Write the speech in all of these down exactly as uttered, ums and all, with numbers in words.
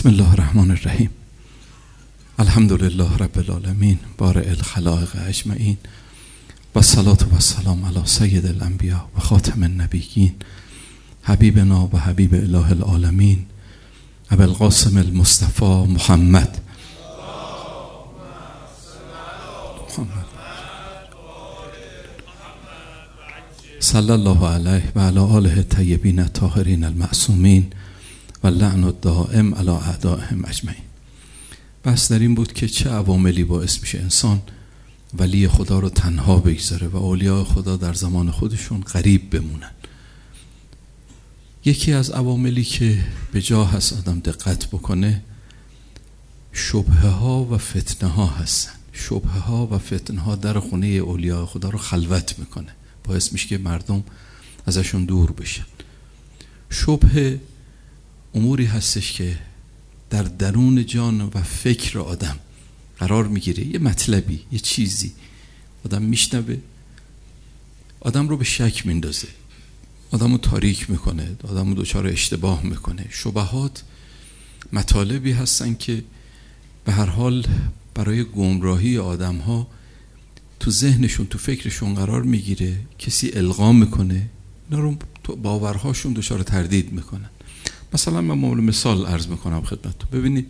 بسم الله الرحمن الرحیم. الحمد لله رب العالمین بارئ الخلائق اجمعین و الصلاة و السلام علی سید الانبیاء و خاتم النبیین حبیبنا و حبیب اله العالمین ابی القاسم المصطفى محمد صلی الله علیه و علی آله الطیبین الطاهرین المعصومین و لعن الدائم علی اعدائهم اجمعین. بحث در این بود که چه عواملی باعث میشه انسان ولی خدا رو تنها بگذاره و اولیاء خدا در زمان خودشون غریب بمونن. یکی از عواملی که به جا هست آدم دقت بکنه شبهه ها و فتنه ها هستن. شبهه ها و فتنه ها در خونه اولیاء خدا رو خلوت میکنه، باعث میشه که مردم ازشون دور بشن. شبهه اموری هستش که در درون جان و فکر آدم قرار میگیره، یه مطلبی، یه چیزی آدم میشنوه، آدم رو به شک میندازه، آدم رو تاریک میکنه، آدم رو دچار اشتباه میکنه. شبهات مطالبی هستن که به هر حال برای گمراهی آدم ها تو ذهنشون، تو فکرشون قرار میگیره، کسی القا میکنه، اینا رو تو باورهاشون دچار تردید میکنن. مثلا من مورد مثال عرض میکنم خدمتتون. ببینید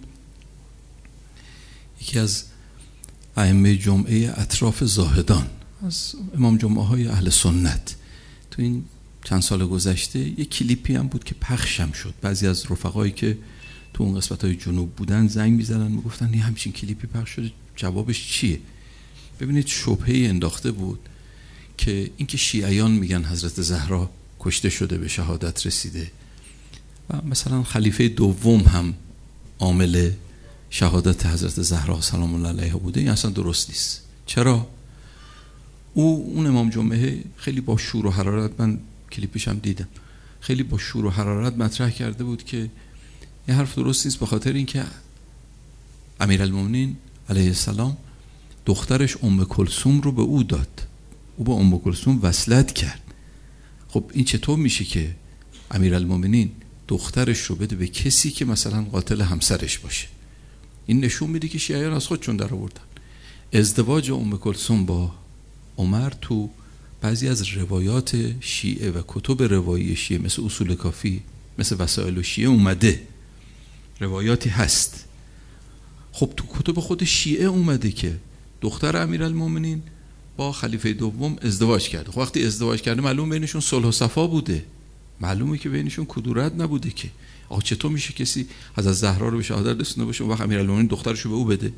یکی از ائمه جمعه اطراف زاهدان از امام جمعه های اهل سنت تو این چند سال گذشته یک کلیپی هم بود که پخشم شد. بعضی از رفقایی که تو اون قسمت های جنوب بودن زنگ میزنن میگفتن یه همچین کلیپی پخش شده، جوابش چیه؟ ببینید شبهه انداخته بود که اینکه شیعیان میگن حضرت زهرا کشته شده، به شهادت رسیده و مثلا خلیفه دوم هم عامل شهادت حضرت زهرا سلام الله علیها بوده، این اصلا درست نیست. چرا؟ او اون امام جمعه خیلی با شور و حرارت، من کلیپش هم دیدم، خیلی با شور و حرارت مطرح کرده بود که این حرف درست نیست، به خاطر اینکه امیرالمومنین علیه السلام دخترش ام کلثوم رو به او داد، او با ام کلثوم وصلت کرد. خب این چطور میشه که امیرالمومنین دخترش رو بده به کسی که مثلا قاتل همسرش باشه؟ این نشون میده که شیعیان از خودشون در آوردن. ازدواج ام کلثوم با عمر تو بعضی از روایات شیعه و کتب روایی شیعه مثل اصول کافی، مثل وسائل شیعه اومده، روایاتی هست. خب تو کتب خود شیعه اومده که دختر امیرالمومنین با خلیفه دوم ازدواج کرده. خب وقتی ازدواج کرده معلوم بینشون صلح و صفا بوده، معلومه که بینشون کدورت نبوده که آقا چطور میشه کسی حضرت زهرا رو به شهادت رسونده باشه و وقت امیرالمومنین دخترش رو به او بده؟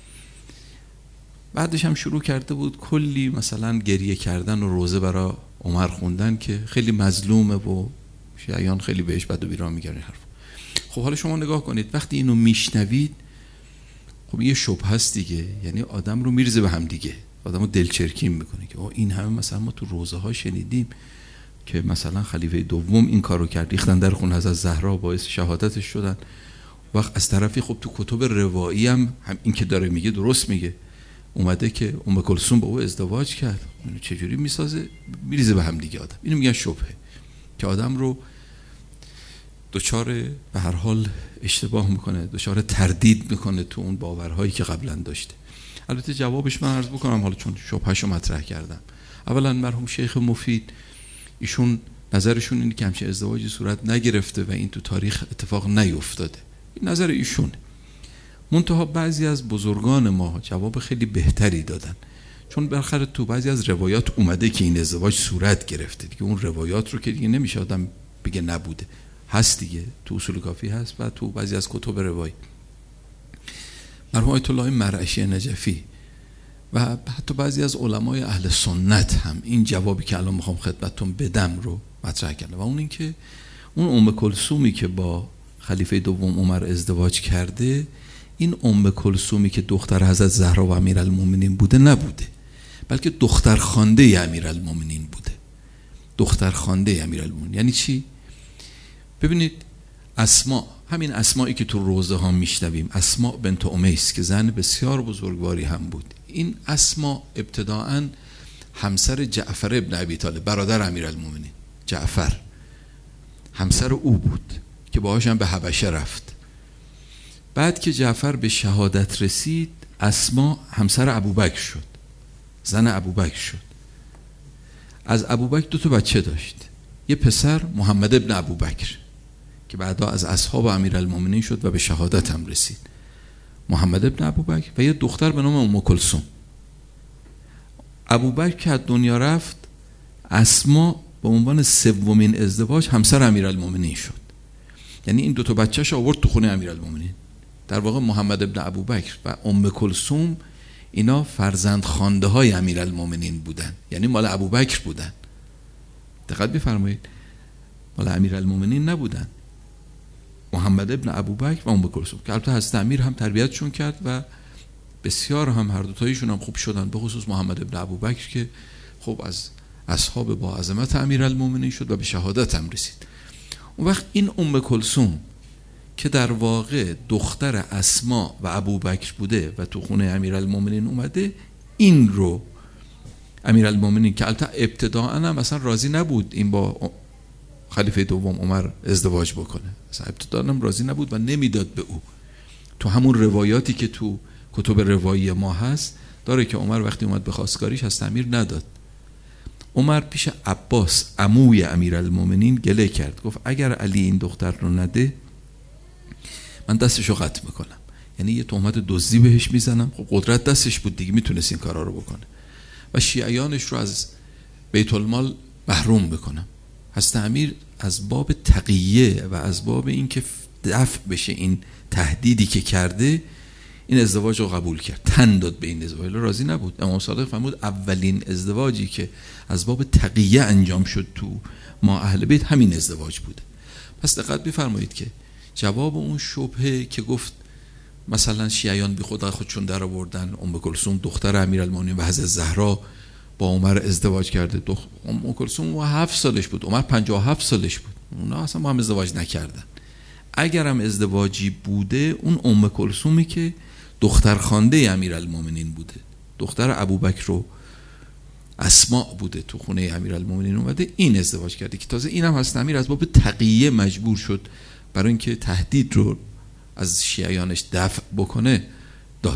بعدش هم شروع کرده بود کلی مثلا گریه کردن و روزه برای عمر خوندن که خیلی مظلومه و شیعیان خیلی بهش بد و بیراه میگن حرف. خب حالا شما نگاه کنید وقتی اینو میشنوید، خب یه شبهه هست دیگه، یعنی آدم رو میرزه به هم دیگه، آدمو دلچرکین میکنه که این همه مثلا ما تو روزه ها شنیدیم که مثلا خلیفه دوم این کارو کرد، ریختن در خون حضرت زهرا، باعث شهادتش شدن. وقت از طرفی خب تو کتب روایی هم, هم این که داره میگه درست میگه، اومده که ام کلثوم با او ازدواج کرد. اینو چجوری میسازه؟ میریزه به هم دیگه آدم. اینو میگن شبهه که آدم رو دچار به هر حال اشتباه میکنه، دچار تردید میکنه تو اون باورهایی که قبلا داشته. البته جوابش من عرض بکنم حالا چون شبههشو مطرح کردم. اولا مرحوم شیخ مفید ایشون نظرشون اینه که همچین ازدواجی صورت نگرفته و این تو تاریخ اتفاق نیفتاده. این نظر ایشونه. منتها بعضی از بزرگان ما جواب خیلی بهتری دادن، چون بالاخره تو بعضی از روایات اومده که این ازدواج صورت گرفته دیگه. اون روایات رو که دیگه نمیشه آدم بگه نبوده، هست دیگه، تو اصول کافی هست و تو بعضی از کتب روایی. مرحوم آیت الله مرعشی نجفی و حتی بعضی از علمای اهل سنت هم این جوابی که الان میخوام خدمتتون بدم رو مطرح کردن، و اون این که اون ام کلثومی که با خلیفه دوم عمر ازدواج کرده، این ام کلثومی که دختر حضرت زهرا و امیرالمومنین بوده نبوده، بلکه دختر خوانده امیرالمومنین بوده. دختر خوانده امیرالمومنین یعنی چی؟ ببینید اسماء، همین اسمایی که تو روزه ها میشنویم، اسماء بنت امیس که زن بسیار بزرگواری هم بود، این اسماء ابتداعاً همسر جعفر ابن ابی طالب، برادر امیرالمومنین. جعفر همسر او بود که باهاش هم به حبشه رفت بعد که جعفر به شهادت رسید، اسما همسر ابوبکر شد، زن ابوبکر شد. از ابوبکر دو تا بچه داشت، یه پسر محمد ابن ابوبکر که بعدا از اصحاب امیرالمومنین شد و به شهادت هم رسید، محمد ابن ابوبکر، و یه دختر به نام ام کلثوم. ابوبکر که از دنیا رفت، اسما به عنوان سومین ازدواج همسر امیرالمومنین شد. یعنی این دو تا بچه‌ش آورد تو خونه امیرالمومنین. در واقع محمد ابن ابوبکر و ام کلثوم اینا فرزند خوانده های امیرالمومنین بودن، یعنی مال ابوبکر بودن. دقت بفرمایید، مال امیرالمومنین نبودن. محمد ابن ابوبکر و ام کلثوم که البته حضرت امیر هم تربیتشون کرد و بسیار هم هر دو تایشون هم خوب شدن، به خصوص محمد ابن ابوبکر که خب از اصحاب با عظمت امیرالمومنین شد و به شهادت هم رسید. اون وقت این ام کلثوم که در واقع دختر اسما و ابوبکر بوده و تو خونه امیرالمومنین اومده، این رو امیرالمومنین که البته ابتداء هم اصلا راضی نبود این با خلیفه دوم عمر ازدواج بکنه، اصلا ابتداء هم راضی نبود و نمیداد به او. تو همون روایاتی که تو کتب روایی ما هست داره که عمر وقتی اومد به خواستگاریش هست امیر نداد. عمر پیش عباس عموی امیرالمومنین گله کرد، گفت اگر علی این دختر رو نده من دستشو قطع میکنم، یعنی یه تهمت دزدی بهش میزنم. خب قدرت دستش بود دیگه، میتونست این کارا رو بکنه و شیعیانش رو از بیت المال محروم بکنم. حضرت امیر از باب تقیه و از باب این که دفع بشه این تهدیدی که کرده، این ازدواج رو قبول کرد، تن داد به این ازدواج، راضی نبود. امام صادق فرمود اولین ازدواجی که از باب تقیه انجام شد تو ما اهل بیت همین ازدواج بوده. پس دقت بفرمایید که جواب اون شبهه که گفت مثلا شیعیان بی خود خودشون در آوردن ام کلثوم دختر امیرالمومنین و حضرت زهرا با عمر ازدواج کرده، دخ... ام کلثوم هفت سالش بود، عمر پنجاه و هفت سالش بود، اونا اصلا با هم ازدواج نکردن. اگر هم ازدواجی بوده، اون ام کلثومی که دختر خوانده امیرالمومنین بوده، دختر ابوبکر و اسما بوده، تو خونه امیرالمومنین اومده این ازدواج کرده که تازه اینم هست امیر از باب تقیه مجبور شد برای اینکه تهدید رو از شیعیانش دفع بکنه داد.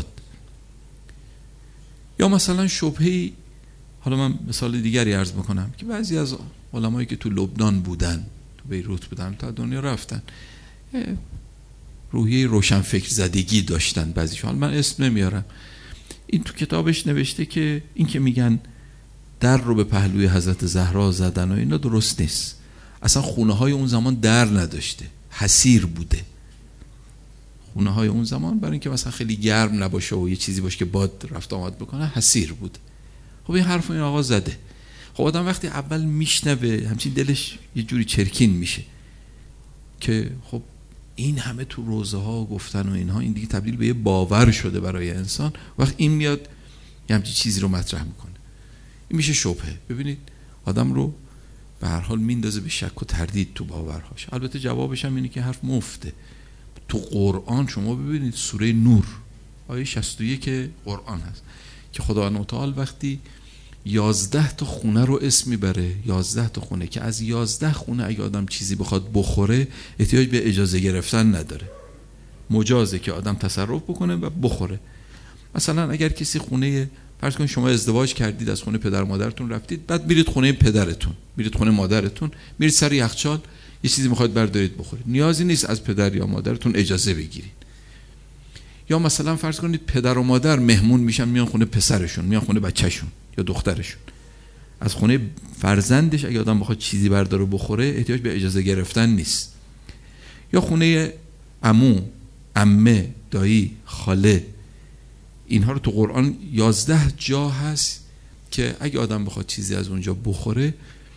یا مثلا شبهه‌ای، حالا من مثال دیگری عرض بکنم که بعضی از علمایی که تو لبنان بودن، تو بیروت بودن، تا دنیا رفتن، روحیه روشنفکر زدگی داشتن بعضیشون، من اسم نمیارم. این تو کتابش نوشته که این که میگن در رو به پهلوی حضرت زهرا زدن و اینا درست نیست. اصلا خونه های اون زمان در نداشته، حصیر بوده خونه های اون زمان، برای اینکه مثلا خیلی گرم نباشه و یه چیزی باشه که باد رفت آمد بکنه، حصیر بود. خب این حرف این آقا زده. خب آدم وقتی اول میشنوه همچین دلش یه جوری چرکین میشه که خب این همه تو روزه ها گفتن و اینها، این دیگه تبدیل به یه باور شده برای انسان. وقت این میاد یه همچین چیزی رو مطرح میکنه، این میشه شبهه. ببینید آدم رو به هر حال میندازه به شک و تردید تو باورهاش. البته جوابش هم اینه که حرف مفته. تو قرآن شما ببینید سوره نور آیه شصت و یک قرآن هست که خداوند متعال وقتی یازده تا خونه رو اسم میبره، یازده تا خونه که از یازده خونه اگه آدم چیزی بخواد بخوره احتیاج به اجازه گرفتن نداره، مجازه که آدم تصرف بکنه و بخوره. مثلا اگر کسی خونه، فرض کنید شما ازدواج کردید، از خونه پدر مادرتون رفتید، بعد میرید خونه پدرتون، میرید خونه مادرتون، میرید سر یخچال یه چیزی میخواید بردارید بخورید، نیازی نیست از پدر یا مادرتون اجازه بگیرید. یا مثلا فرض کنید پدر و مادر مهمون میشن، میان خونه پسرشون، میان خونه بچهشون یا دخترشون، از خونه فرزندش اگه آدم بخواد چیزی برداره بخوره احتیاج به اجازه گرفتن نیست. یا خونه عمو، عمه، دایی، خاله، اینها رو تو قرآن یازده جا هست که اگه آدم بخواد چیزی از اونجا بخوره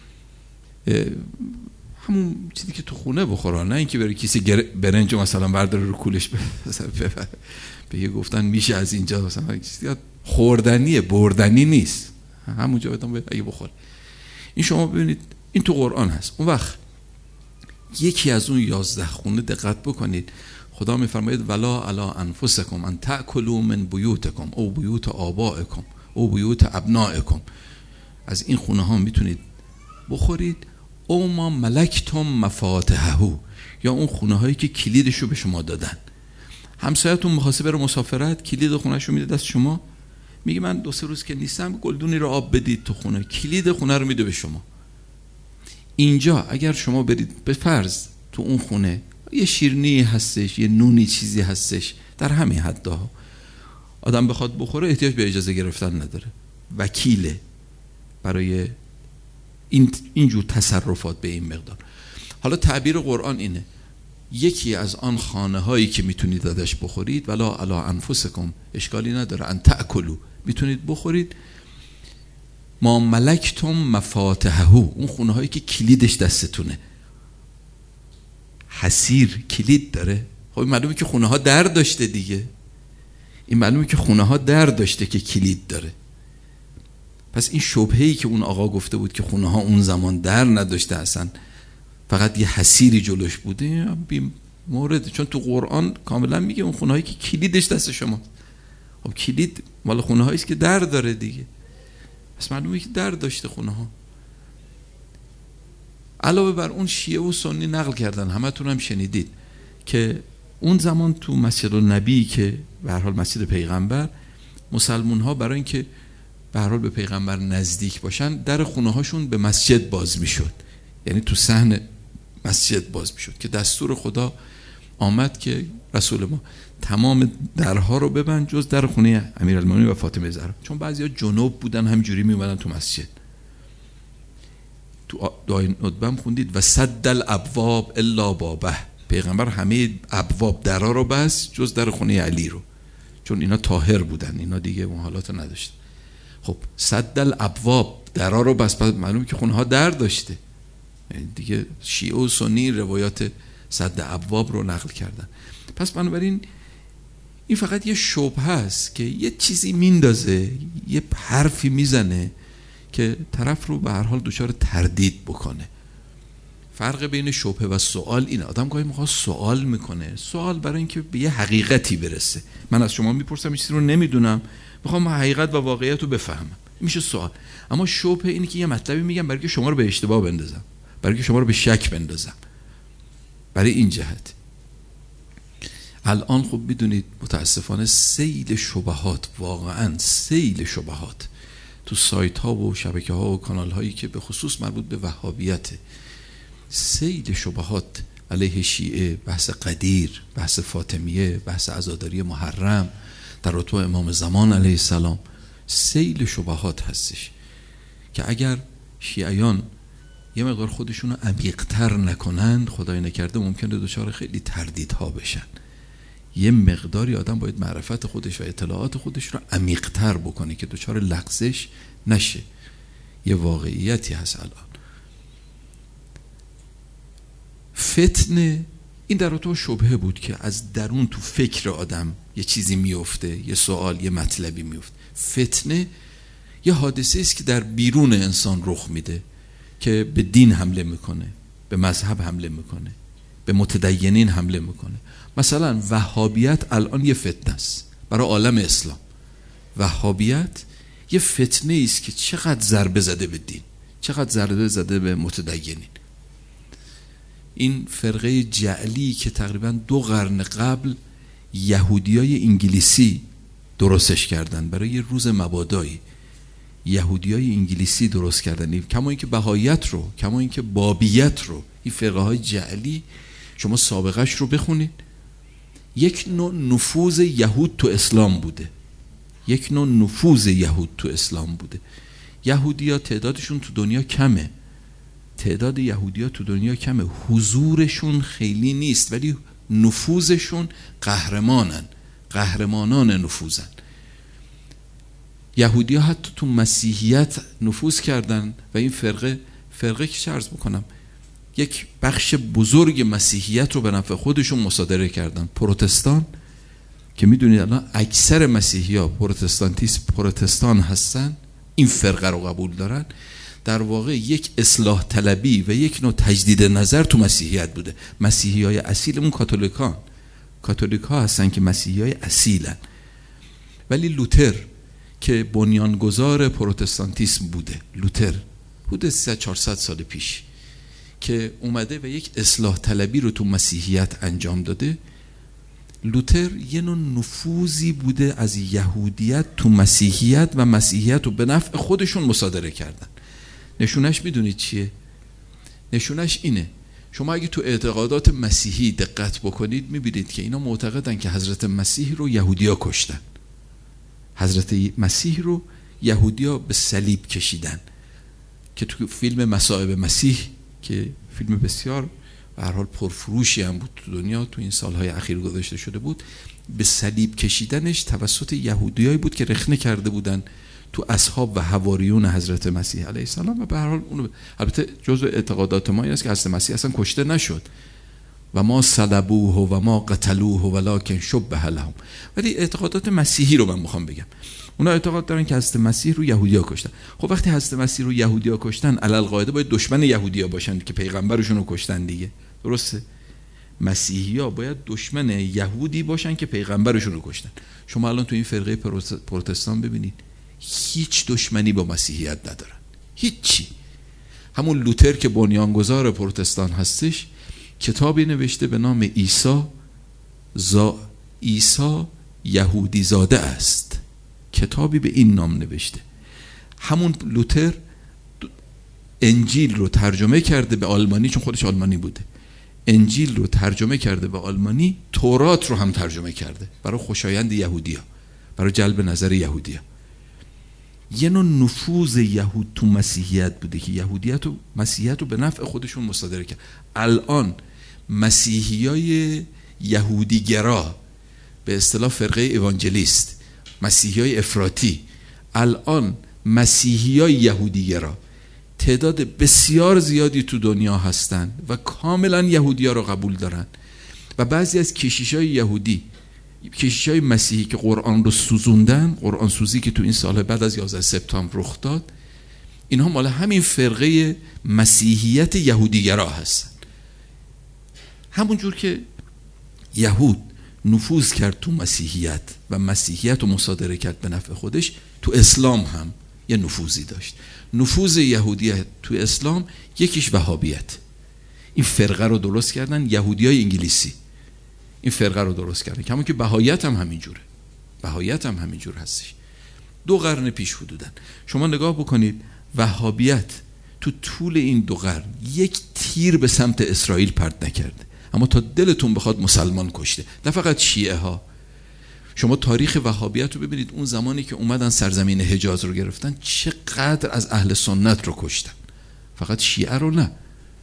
همون چیزی که تو خونه بخوره، نه اینکه بره کسی برنج مثلا برداره رو کولش ببره. به یه گفتن میشه از اینجا مثلا چیزی خوردنیه، بردنی نیست، همونجا آدم باید اگه بخوره. این شما ببینید این تو قرآن هست. اون وقت یکی از اون یازده خونه دقت بکنید، خدا میفرماید ولا علی انفسکم ان تأکلوا من بیوتکم او بیوت آبائکم او بیوت ابنائکم، از این خونه ها میتونید بخورید، او ما ملکتم مفاتحه، یا اون خونه هایی که کلیدشو به شما دادن. همسایه‌تون می‌خواسته بره مسافرت، کلید خونه‌ش رو میده دست شما، میگه من دو سه روز که نیستم گلدونی رو آب بدید تو خونه، کلید خونه رو میده به شما. اینجا اگر شما برید به فرض تو اون خونه یه شیرینی هستش، یه نونی چیزی هستش، در همین حدها آدم بخواد بخوره احتیاج به اجازه گرفتن نداره، وکیله برای این اینجور تصرفات به این مقدار. حالا تعبیر قرآن اینه یکی از آن خانه هایی که میتونید ازش بخورید ولا علی انفسکم، اشکالی نداره، ان تأکلوا، میتونید بخورید، ما ملکتم مفاتحه، اون خونه هایی که کلیدش دستتونه. حسیر کلید داره، خب معلومه که خونه ها در داشته دیگه، این معلومه که خونه ها در داشته که کلید داره. پس این شبهه‌ای که اون آقا گفته بود که خونه ها اون زمان در نداشته اصلا فقط یه حسیری جلوش بوده بی مورد، چون تو قرآن کاملا میگه اون خونه هایی که کلیدش دست شما. خب کلید مال خونه هایی است که در داره دیگه، پس معلومه که در داشته خونه ها. علاوه بر اون شیعه و سنی نقل کردن، همتون هم شنیدید که اون زمان تو مسجد النبی که به هر حال مسجد پیغمبر، مسلمون ها برای اینکه به هر حال به پیغمبر نزدیک باشن در خونه هاشون به مسجد باز میشد، یعنی تو صحن مسجد باز میشد که دستور خدا آمد که رسول ما تمام درها رو ببند جز در خونه امیرالمومنین و فاطمه زهرا، چون بعضیا جنوب بودن همینجوری میومدن تو مسجد. تو دعای ندبه هم خوندید و سد الابواب الا بابه، پیغمبر همه ابواب درها رو بست جز در خونه علی رو، چون اینا طاهر بودن، اینا دیگه اون حالات نداشتن. خب سد الابواب درها رو بست، معلومه که خونه ها در داشته دیگه. شیعه و سنی روایات سد ابواب رو نقل کردن. پس بنابراین این فقط یه شبهه است که یه چیزی میندازه، یه حرفی میزنه که طرف رو به هر حال دچار تردید بکنه. فرق بین شبهه و سوال اینه، آدم گاهی موقع سوال میکنه، سوال برای اینکه به یه حقیقتی برسه. من از شما میپرسم چیزی رو نمیدونم، میخوام حقیقت و واقعیت رو بفهمم، میشه سوال. اما شبهه اینه که یه مطلبی میگم برای که شما رو به اشتباه بندازم، برای که شما رو به شک بندازم. برای این جهت الان خب بدونید متاسفانه سیل شبهات، واقعا سیل شبهات تو سایت ها و شبکه ها و کانال هایی که به خصوص مربوط به وهابیته، سیل شبهات علیه شیعه، بحث قدیر، بحث فاطمیه، بحث عزاداری محرم در رتبه امام زمان علیه السلام، سیل شبهات هستش که اگر شیعیان یه مقدار خودشونو عمیق‌تر نکنند، خدای نکرده ممکنه دچار خیلی تردیدها بشن. یه مقداری آدم باید معرفت خودش و اطلاعات خودش رو عمیق‌تر بکنه که دچار لغزش نشه. یه واقعیتی هست الان. فتنه این در تو شبهه بود که از درون تو فکر آدم یه چیزی میفته، یه سوال، یه مطلبی میفته. فتنه یه حادثه است که در بیرون انسان رخ میده که به دین حمله میکنه، به مذهب حمله میکنه، به متدینین حمله میکنه. مثلا وهابیت الان یه فتنه است برای عالم اسلام. وهابیت یه فتنه است که چقدر ضربه زده به دین، چقدر ضربه زده به متدینین. این فرقه جعلی که تقریبا دو قرن قبل یهودیای انگلیسی درستش کردن برای یه روز مبادایی، یهودیای انگلیسی درست کردن، کما اینکه بهاییت رو، کما اینکه بابیت رو، این فرقه های جعلی شما سابقش رو بخونید، یک نوع نفوذ یهود تو اسلام بوده، یک نوع نفوذ یهود تو اسلام بوده. یهودی‌ها تعدادشون تو دنیا کمه، تعداد یهودی‌ها تو دنیا کمه، حضورشون خیلی نیست ولی نفوذشون قهرمانن، قهرمانان نفوذن. یهودی‌ها حتی تو مسیحیت نفوذ کردن و این فرقه فرقه که چه عرض بکنم یک بخش بزرگ مسیحیت رو به نفع خودشون مصادره کردن. پروتستان که میدونید الان اکثر مسیحی‌ها پروتستانتیست پروتستان هستن، این فرقه رو قبول دارن، در واقع یک اصلاح طلبی و یک نوع تجدید نظر تو مسیحیت بوده. مسیحی‌های اصیلمون کاتولیکان، کاتولیک‌ها هستن که مسیحی‌های اصیلن. ولی لوتر که بنیانگذار پروتستانتیسم بوده، لوتر حدود سیصد چهارصد سال پیش که اومده و یک اصلاح طلبی رو تو مسیحیت انجام داده، لوتر یه نوع نفوذی بوده از یهودیت تو مسیحیت و مسیحیت رو به نفع خودشون مصادره کردن. نشونش میدونید چیه؟ نشونش اینه، شما اگه تو اعتقادات مسیحی دقت بکنید میبینید که اینا معتقدن که حضرت مسیح رو یهودیا کشتن. حضرت مسیح رو یهودیا به صلیب کشیدن که تو فیلم مصائب مسیح که فیلم بسیار به هر حال پرفروشی هم بود تو دنیا تو این سالهای اخیر گذاشته شده بود، به صلیب کشیدنش توسط یهودیایی بود که رخنه کرده بودن تو اصحاب و حواریون حضرت مسیح علیه السلام و به هر حال اون البته جزء اعتقادات ما است که حضرت مسیح اصلا کشته نشد و ما صلبوه و ما قتلوه ولکن شبه لهم. ولی اعتقادات مسیحی رو من میخوام بگم، اونا اعتقاد دارن که حضرت مسیح رو یهودیا کشتن. خب وقتی حضرت مسیح رو یهودیا کشتن علل قاعده باید دشمن یهودیا باشن که پیغمبرشون رو کشتن دیگه، درسته؟ مسیحی‌ها باید دشمن یهودی باشن که پیغمبرشون رو کشتن. شما الان تو این فرقه پروتستان ببینید هیچ دشمنی با مسیحیت ندارن، هیچی. همون لوتر که بنیانگذار پروتستان هستش کتابی نوشته به نام عیسی زا عیسی یهودی زاده است، کتابی به این نام نوشته. همون لوتر انجیل رو ترجمه کرده به آلمانی، چون خودش آلمانی بوده، انجیل رو ترجمه کرده به آلمانی، تورات رو هم ترجمه کرده برای خوشایند یهودیا، برای جلب نظر یهودیا. یه نوع نفوذ یهود تو مسیحیت بوده که یهودیت و مسیحیت رو به نفع خودشون مصادره کرد. الان مسیحیای یهودی گرا، به اصطلاح فرقه ایوانجلیست، مسیحیای افراطی، الان مسیحیای یهودی گرا تعداد بسیار زیادی تو دنیا هستن و کاملا یهودی‌ها رو قبول دارن و بعضی از کشیشای یهودی، کشیشای مسیحی که قرآن رو سوزوندن، قرآن سوزی که تو این سال بعد از یازده سپتامبر رخ داد، اینها مال همین فرقه مسیحیت یهودیگرا هستن. همون جور که یهود نفوذ کرد تو مسیحیت و مسیحیت رو مصادره کرد به نفع خودش، تو اسلام هم یه نفوذی داشت. نفوذ یهودیت تو اسلام یکیش وهابیت، این فرقه رو درست کردن یهودیای انگلیسی، این فرقه رو درست کردن که همون که بهایت هم همین جوره، بهایت هم همین جور هستش. دو قرن پیش حدوداً شما نگاه بکنید وهابیت تو طول این دو قرن یک تیر به سمت اسرائیل پرت نکرده، اما تا دلتون بخواد مسلمان کشته، نه فقط شیعه ها. شما تاریخ وهابیت رو ببینید، اون زمانی که اومدن سرزمین حجاز رو گرفتن چقدر از اهل سنت رو کشتن، فقط شیعه رو نه.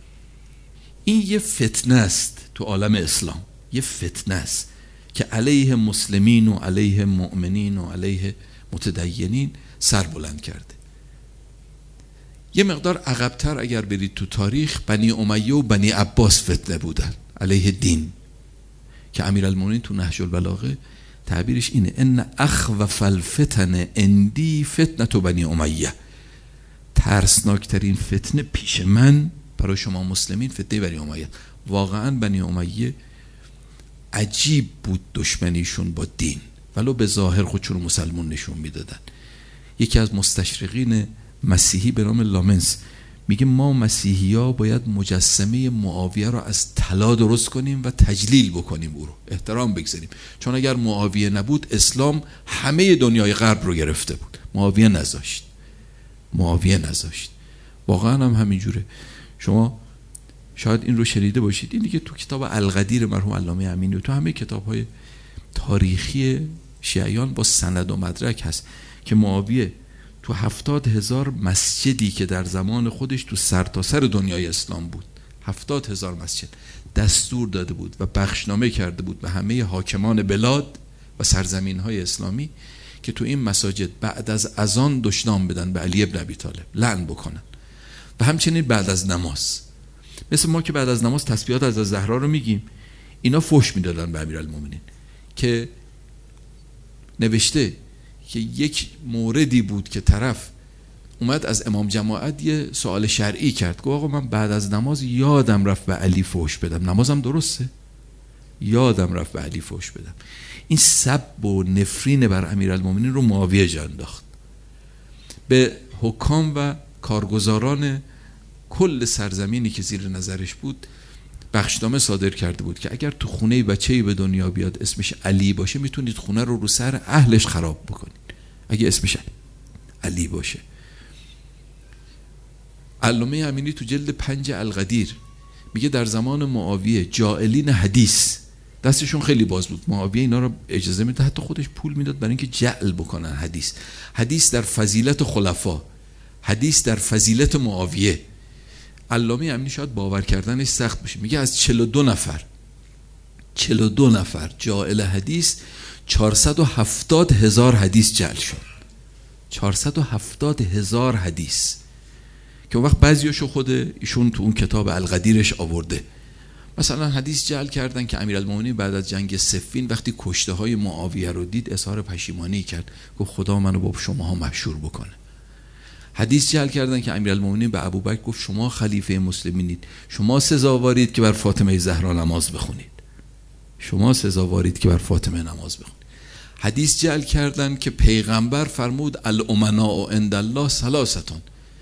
این یه فتنه است تو عالم اسلام، یه فتنه است که علیه مسلمین و علیه مؤمنین و علیه متدینین سر بلند کرده. یه مقدار عقب‌تر اگر برید تو تاریخ، بنی امیه و بنی عباس فتنه بودن علیه دین که امیرالمومنین تو نهج البلاغه تعبیرش اینه، ان اخوف الفتن اندی فتنه بنی امیه، ترسناکترین فتنه پیش من برای شما مسلمین فتنه بنی امیه. واقعا بنی امیه عجیب بود دشمنیشون با دین، ولو به ظاهر خودشون مسلمون نشون میدادن. یکی از مستشرقین مسیحی به نام لامنس میگه ما مسیحی ها باید مجسمه معاویه رو از طلا درست کنیم و تجلیل بکنیم، او رو احترام بگذاریم، چون اگر معاویه نبود اسلام همه دنیای غرب رو گرفته بود. معاویه نذاشت، معاویه نذاشت. واقعا هم همین جوره. شما شاید این رو شنیده باشید، این دیگه تو کتاب القدیر مرحوم علامه امینی و تو همه کتاب‌های تاریخی شیعیان با سند و مدرک هست که معاویه تو هفتاد هزار مسجدی که در زمان خودش تو سرتاسر سر دنیای اسلام بود، هفتاد هزار مسجد، دستور داده بود و بخشنامه کرده بود به همه حاکمان بلاد و سرزمین های اسلامی که تو این مساجد بعد از اذان دشنام بدن به علی ابن ابی طالب، لعن بکنن، و همچنین بعد از نماز. مثل ما که بعد از نماز تسبیحات از زهرا رو میگیم، اینا فحش میدادن به امیرالمومنین که نوشته که یک موردی بود که طرف اومد از امام جماعت یه سوال شرعی کرد، گفت آقا من بعد از نماز یادم رفت به علی فحش بدم، نمازم درسته، یادم رفت به علی فحش بدم. این سب و نفرین بر امیرالمومنین رو معاویه جا انداخت. به حکام و کارگزاران کل سرزمینی که زیر نظرش بود بخشنامه صادر کرده بود که اگر تو خونه بچه‌ای به دنیا بیاد اسمش علی باشه میتونید خونه رو رو سر اهلش خراب بکنید اگه اسمش علی باشه. علامه امینی تو جلد پنج القدیر میگه در زمان معاویه جاعلین حدیث دستشون خیلی باز بود، معاویه اینا رو اجازه میداد، حتی خودش پول میداد برای اینکه جعل بکنن حدیث. حدیث در فضیلت خلفا، حدیث در فضیلت معاویه. علامه امینی شاید باور کردنش سخت بشه، میگه از چهل و دو نفر چهل و دو نفر جاعل حدیث چهارصد و هفتاد هزار حدیث جعل شد. چهارصد و هفتاد هزار حدیث که اون وقت بعضیاشو خود ایشون تو اون کتاب القدیرش آورده. مثلا حدیث جعل کردن که امیرالمومنین بعد از جنگ صفین وقتی کشته های معاویه رو دید اظهار پشیمانی کرد، گفت خدا منو با شماها محشور بکنه. حدیث جعل کردن که امیرالمومنین به ابوبکر گفت شما خلیفه مسلمینید، شما سزاوارید که بر فاطمه زهرا نماز بخونید، شما سزاوارید که بر فاطمه نماز بخونید. حدیث جعل کردن که پیغمبر فرمود الامناء عند الله ثلاثه،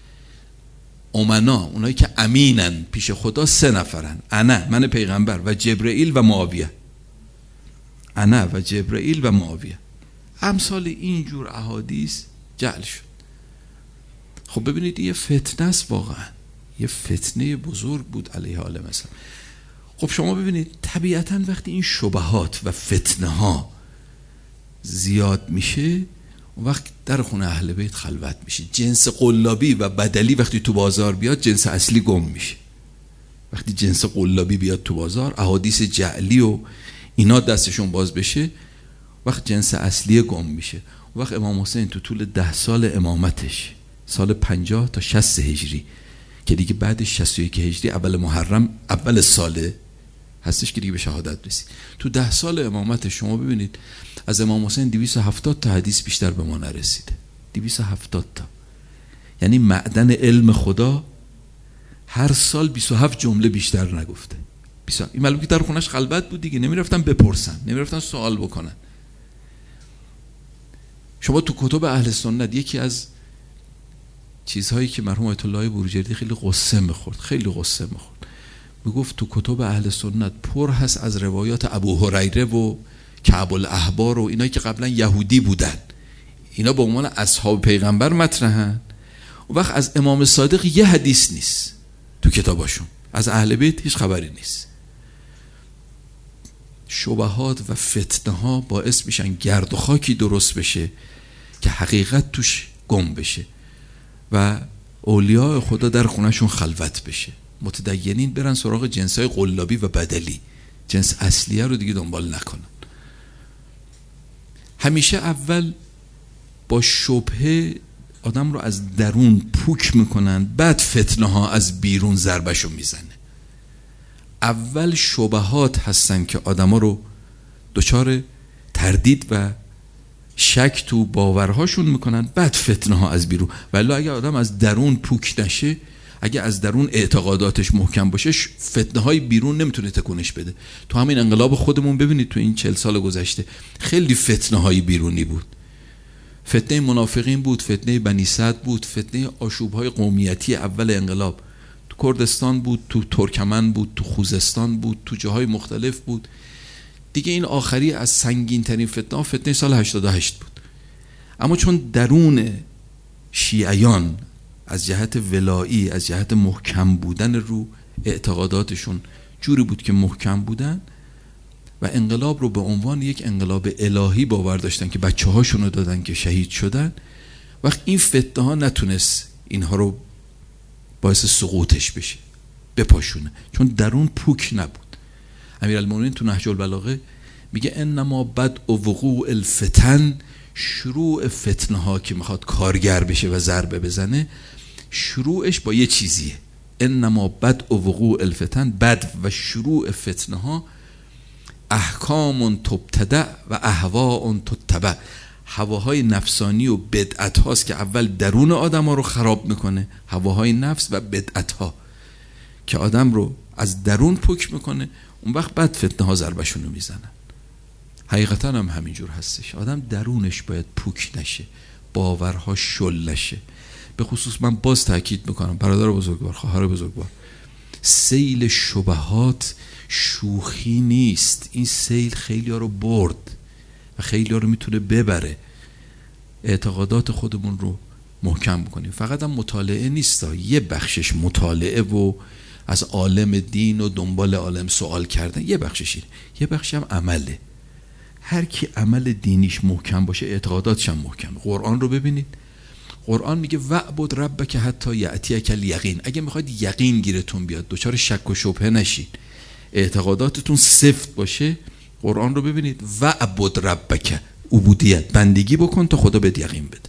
امنا اونایی که امینن پیش خدا سه نفرن، انا من پیغمبر و جبرئیل و معاویه، انا و جبرئیل و معاویه. امثال اینجور احادیث جعل شد. خب ببینید یه فتنه است، واقعا یه فتنه بزرگ بود علیه آل مثلا. خب شما ببینید طبیعتا وقتی این شبهات و فتنه ها زیاد میشه اون وقت در خونه اهل بیت خلوت میشه. جنس قلابی و بدلی وقتی تو بازار بیاد جنس اصلی گم میشه. وقتی جنس قلابی بیاد تو بازار، احادیث جعلی و اینا دستشون باز بشه، وقت جنس اصلی گم میشه. وقت امام حسین تو طول ده سال امامتش، سال پنجاه تا شصت هجری که دیگه بعد شصت و یک هجری اول محرم اول ساله هستش که دیگه به شهادت رسید، تو ده سال امامت شما ببینید از امام حسین دویست و هفتاد تا حدیث بیشتر به ما نرسیده. دویست و هفتاد تا، یعنی معدن علم خدا هر سال بیست و هفت جمله بیشتر نگفته. این معلوم که در خونش خلوت بود دیگه، نمیرفتن بپرسن، نمیرفتن سوال بکنن. شما تو کتب اهل سنت یکی از چیزهایی که مرحوم آیت الله بروجردی خیلی قصه می‌خورد، خیلی قصه می‌خورد، میگفت تو کتب اهل سنت پر هست از روایات ابو هریره و کعب الاحبار و اینایی که قبلا یهودی بودن، اینا به عنوان اصحاب پیغمبر مطرحن. و وقت از امام صادق یه حدیث نیست تو کتاباشون، از اهل بیت هیچ خبری نیست. شبهات و فتنه ها باعث میشن گرد و خاکی درست بشه که حقیقت توش گم بشه و اولیاء خدا در خونهشون خلوت بشه. متدینین برن سراغ جنسای قلابی و بدلی، جنس اصلیه رو دیگه دنبال نکنن. همیشه اول با شبهه آدم رو از درون پوک میکنن، بعد فتنه ها از بیرون ضربشو میزنه. اول شبهات هستن که آدم ها رو دچار تردید و شک تو باورهاشون میکنن، بعد فتنه ها از بیرون. ولی اگه آدم از درون پوک نشه، اگه از درون اعتقاداتش محکم باشه، فتنه های بیرون نمیتونه تکونش بده. تو همین انقلاب خودمون ببینید تو این چهل سال گذشته خیلی فتنه های بیرونی بود. فتنه منافقین بود، فتنه بنی سعد بود، فتنه آشوب های قومیتی اول انقلاب تو کردستان بود، تو ترکمن بود، تو خوزستان بود، تو جاهای مختلف بود. دیگه این آخری از سنگین ترین فتنه فتنه سال هشتاد و هشت بود. اما چون درون شیعیان از جهت ولایی، از جهت محکم بودن رو اعتقاداتشون جوری بود که محکم بودن و انقلاب رو به عنوان یک انقلاب الهی باور داشتن که بچه هاشون رو دادن که شهید شدن، وقت این فتنه ها نتونست اینها رو باعث سقوطش بشه، بپاشونه، چون درون پوک نبود. امیرالمومنین تو نهج البلاغه میگه انما بدء وقوع الفتن، شروع فتنه ها که میخواد کارگر بشه و ضربه بزنه، شروعش با یه چیزیه. انما بدء وقوع الفتن، بد و شروع فتنه ها احکام تبتدع و اهواء تتبع، هواهای نفسانی و بدعت هاست که اول درون آدم ها رو خراب میکنه، هواهای نفس و بدعت ها که آدم رو از درون پوک میکنه، اون وقت بعد فتنه ها ضربشون رو میزنن. حقیقتا هم همینجور هستش، آدم درونش باید پوک نشه، باورها شل نشه. به خصوص من باز تاکید میکنم برادر بزرگوار، خواهر بزرگوار، سیل شبهات شوخی نیست. این سیل خیلی ها رو برد و خیلی ها رو میتونه ببره. اعتقادات خودمون رو محکم بکنیم. فقط هم مطالعه نیست، یه بخشش مطالعه و از عالم دین و دنبال عالم سوال کردن، یه بخشش اینه. یه بخش هم عمله. هر کی عمل دینیش محکم باشه اعتقاداتش هم محکم. قرآن رو ببینید، قرآن میگه وعبد ربک حتی یأتیک الیقین. اگه میخواید یقین گیرتون بیاد، دچار شک و شبهه نشید، اعتقاداتتون سفت باشه، قرآن رو ببینید. وعبد ربک، عبودیت، بندگی بکن تا خدا بهت یقین بده.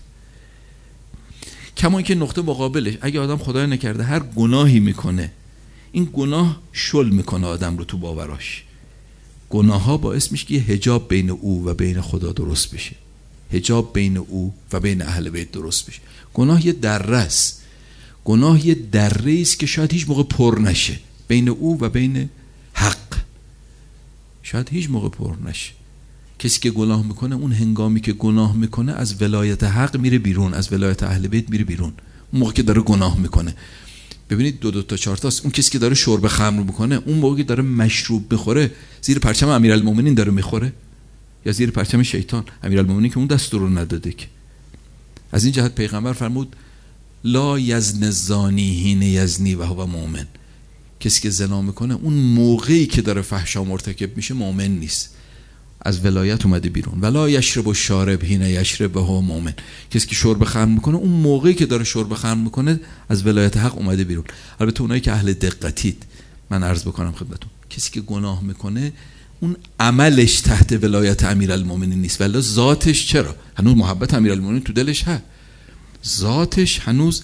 کما اینکه نقطه مقابلش، اگه آدم خدای نکرده هر گناهی میکنه، این گناه شل میکنه آدم رو تو باوراش. گناه ها باعث میشه که یه حجاب بین او و بین خدا درست بشه، حجاب بین او و بین اهل بیت درست بشه. گناه یه دره است، گناه یه دره است که شاید هیچ موقع پر نشه بین او و بین حق، شاید هیچ موقع پر نشه. کسی که گناه میکنه، اون هنگامی که گناه میکنه از ولایت حق میره بیرون، از ولایت اهل بیت میره بیرون. اون موقع که داره گناه میکنه، ببینید دو دو تا چهار تاست. اون کسی که داره شرب خمر میکنه، اون موقع که داره مشروب میخوره، زیر پرچم امیرالمومنین داره میخوره یا زیر پرچم شیطان؟ امیرالمومنین که اون دستور رو نداده که. از این جهت پیغمبر فرمود لا یزن زانی حین یزنی و هو مؤمن. کسی که زنا میکنه اون موقعی که داره فحشا مرتکب میشه مؤمن نیست، از ولایت اومده بیرون. ولا یشرب الشارب حین یشرب و هو مؤمن. کسی که شرب خمر میکنه اون موقعی که داره شرب خمر میکنه از ولایت حق اومده بیرون. البته اونایی که اهل دقتید، من عرض بکنم خدمتتون، کسی که گناه میکنه اون عملش تحت ولایت امیرالمومنین نیست، ولی ذاتش چرا؟ هنوز محبت امیرالمومنین تو دلش هست، ذاتش هنوز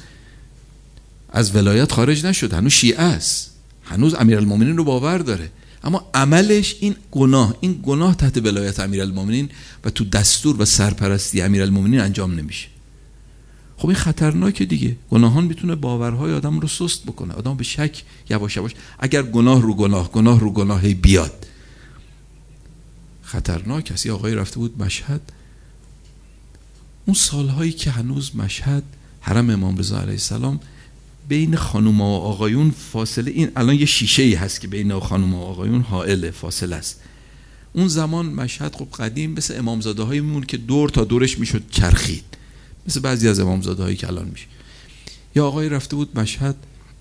از ولایت خارج نشد، هنوز شیعه است، هنوز امیرالمومنین رو باور داره، اما عملش این گناه، این گناه تحت ولایت امیرالمومنین و تو دستور و سرپرستی امیرالمومنین انجام نمیشه. خب این خطرناکه دیگه. گناهان میتونه باورهای آدم رو سست بکنه، آدم به شک یواش یواش، اگر گناه رو گناه گناه رو گناه بیاد، خطرناک است. یه آقای رفته بود مشهد، اون سالهایی که هنوز مشهد حرم امام رضا علیه السلام بین خانوما و آقایون فاصله، این الان یه شیشه ای هست که بین خانوما و آقایون حائل فاصله است. اون زمان مشهد خب قدیم مثل امامزاده هایی مون که دور تا دورش میشد چرخید، مثل بعضی از امامزاده هایی که الان میشه. یا آقای رفته بود مشهد